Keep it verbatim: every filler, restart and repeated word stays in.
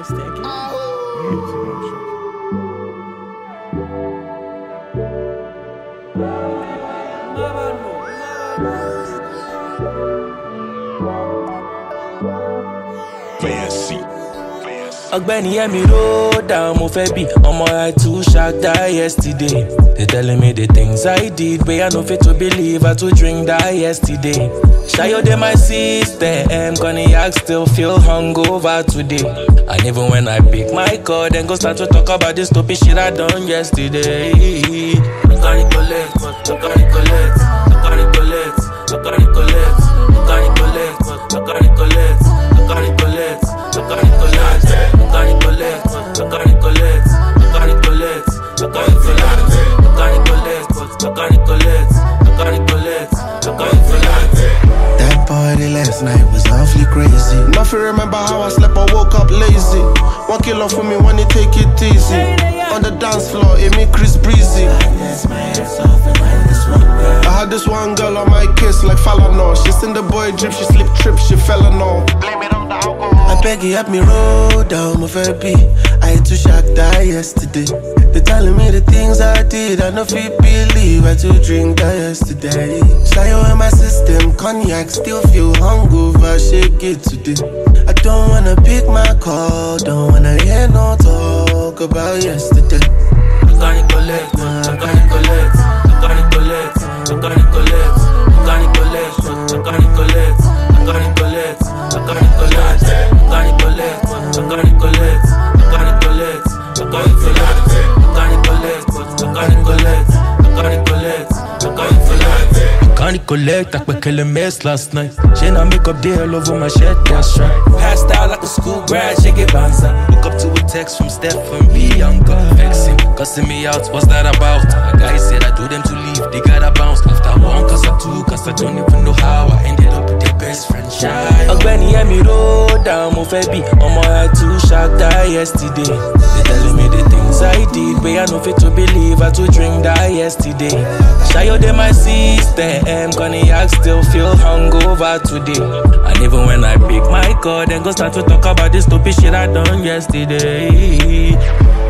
Stinky. Ọ̀gbẹ́ni Yemi roll down, mo fẹ́ be ọmọ I too shark die yesterday. They telling me the things I did, but I no fit to believe I too drink die yesterday. Shayo de my system, cognac still feel hungover today. And even when I pick my call, then go start to talk about this stupid shit I done yesterday. I can't collect, I can't collect, I can't collect, I can't collect, I can't collect, I can't collect, I can't collect, I can't collect. I can't collect, I can't collect, I can't collect, I can't collect, I can't collect, I can't collect, I can't collect, I can't collect. That party last night was awfully crazy. Nothing remember how I slept or woke up lazy. One killer for me when you take it easy. On the dance floor, it make Chris breezy. I had this one girl on my kiss like Fallon. She seen the boy drip, she slip trip, she fell on all. Blame it on the alcohol. I beg you help me roll down my baby. I too shocked die yesterday. They telling me the things I did, I no fit believe I too drink that yesterday. Shayo in my system, cognac still feel hungover, shake it today. I don't wanna pick my call, don't wanna hear no talk about yesterday. I can't collect, I can't collect, I can't collect, I can't collect, I can't collect, I can't collect, I can't collect, I can't collect, I can't collect, I can't collect, I can't collect, I can't collect, I can't collect, I can't collect, I can't collect, I can't collect. Can't collect, I could kill a mess last night. She not make up there all over my shirt, that's right. Passed out like a school grad, she get bouncer. Look up to a text from Steph and Bianca. Vexing, cussing me out, what's that about? A guy said I told them to leave, they gotta bounce. After one, cause I two, cause I don't even know how I ended up with their best friend, Shy. Ọ̀gbẹ́ni Yemi roll down, mo fẹ́ be ọmọ I too shark die yesterday. They telling me the things I did, but I no fit to believe I too drink die yesterday. Shayo de my system, cognac still feel hungover today. And even when I pick my call, then go start to talk about this stupid shit I done yesterday.